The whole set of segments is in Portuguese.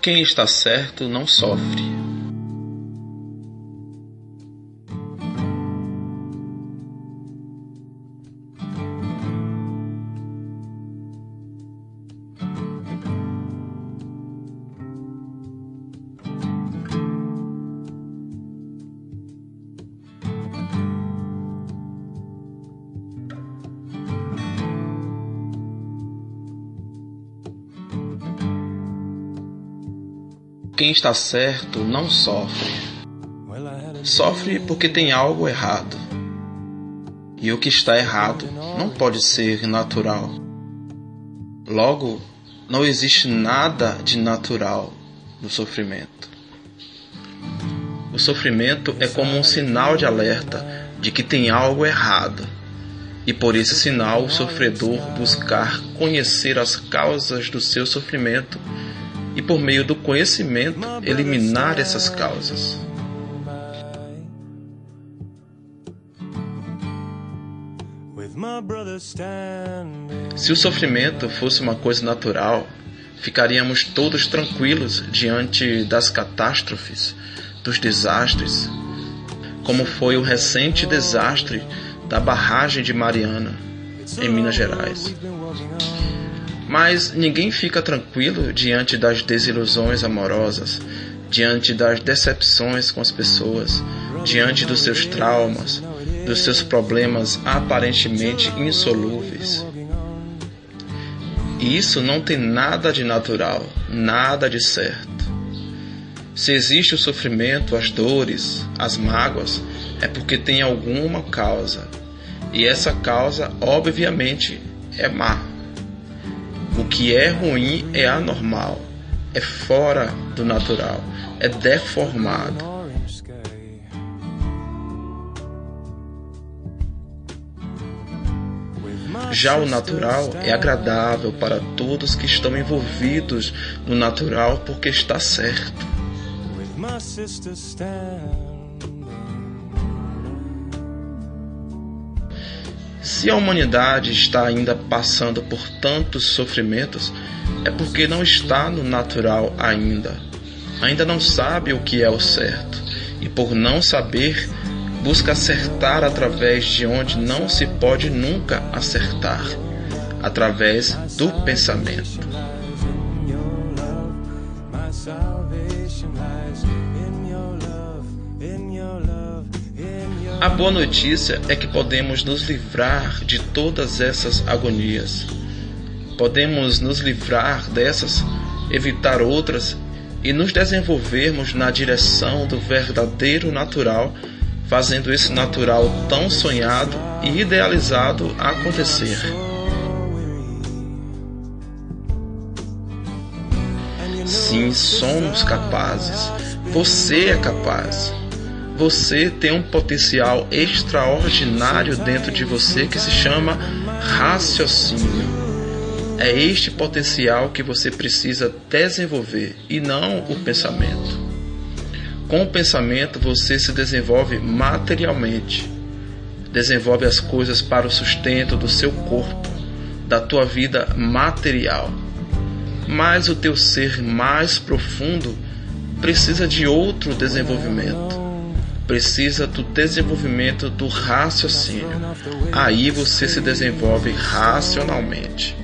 Quem está certo não sofre. Quem está certo não sofre. Sofre porque tem algo errado. E o que está errado não pode ser natural. Logo, não existe nada de natural no sofrimento. O sofrimento é como um sinal de alerta de que tem algo errado. E por esse sinal, o sofredor buscar conhecer as causas do seu sofrimento e, por meio do conhecimento, eliminar essas causas. Se o sofrimento fosse uma coisa natural, ficaríamos todos tranquilos diante das catástrofes, dos desastres, como foi o recente desastre da barragem de Mariana, em Minas Gerais. Mas ninguém fica tranquilo diante das desilusões amorosas, diante das decepções com as pessoas, diante dos seus traumas, dos seus problemas aparentemente insolúveis. E isso não tem nada de natural, nada de certo. Se existe o sofrimento, as dores, as mágoas, é porque tem alguma causa. E essa causa, obviamente, é má. O que é ruim é anormal, é fora do natural, é deformado. Já o natural é agradável para todos que estão envolvidos no natural porque está certo. Se a humanidade está ainda passando por tantos sofrimentos, é porque não está no natural ainda. Ainda não sabe o que é o certo. E por não saber, busca acertar através de onde não se pode nunca acertar, através do pensamento. A boa notícia é que podemos nos livrar de todas essas agonias. Podemos nos livrar dessas, evitar outras e nos desenvolvermos na direção do verdadeiro natural, fazendo esse natural tão sonhado e idealizado acontecer. Sim, somos capazes. Você é capaz. Você tem um potencial extraordinário dentro de você que se chama raciocínio. É este potencial que você precisa desenvolver e não o pensamento. Com o pensamento você se desenvolve materialmente. Desenvolve as coisas para o sustento do seu corpo, da tua vida material. Mas o teu ser mais profundo precisa de outro desenvolvimento. Precisa do desenvolvimento do raciocínio. Aí você se desenvolve racionalmente.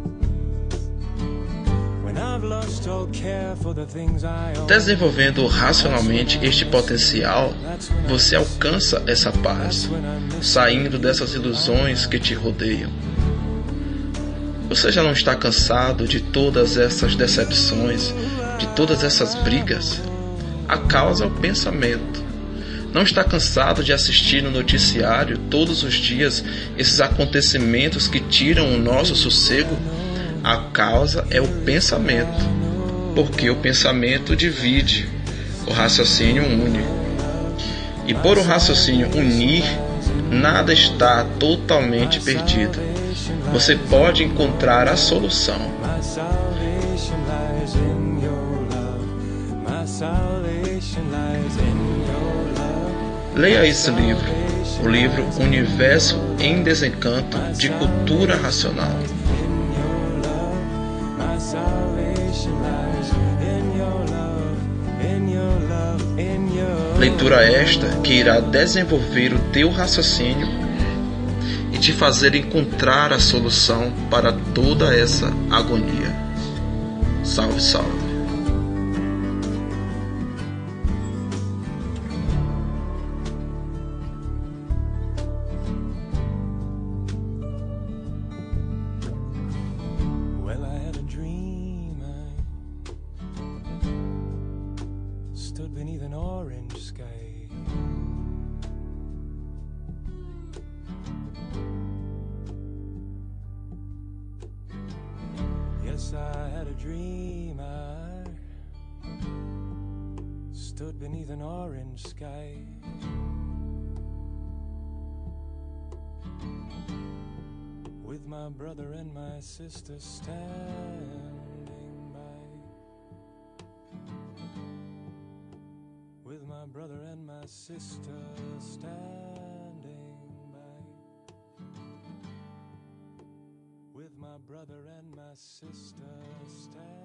Desenvolvendo racionalmente este potencial, você alcança essa paz, saindo dessas ilusões que te rodeiam. Você já não está cansado de todas essas decepções, de todas essas brigas? A causa é o pensamento. Não está cansado de assistir no noticiário todos os dias esses acontecimentos que tiram o nosso sossego? A causa é o pensamento, porque o pensamento divide, o raciocínio une. E por o raciocínio unir, nada está totalmente perdido. Você pode encontrar a solução. Leia esse livro, o livro Universo em Desencanto, de Cultura Racional. Leitura esta que irá desenvolver o teu raciocínio e te fazer encontrar a solução para toda essa agonia. Salve, salve. Stood beneath an orange sky. Yes, I had a dream. I stood beneath an orange sky. With my brother and my sister standing by. With my brother and my sister standing by. With my brother and my sister standing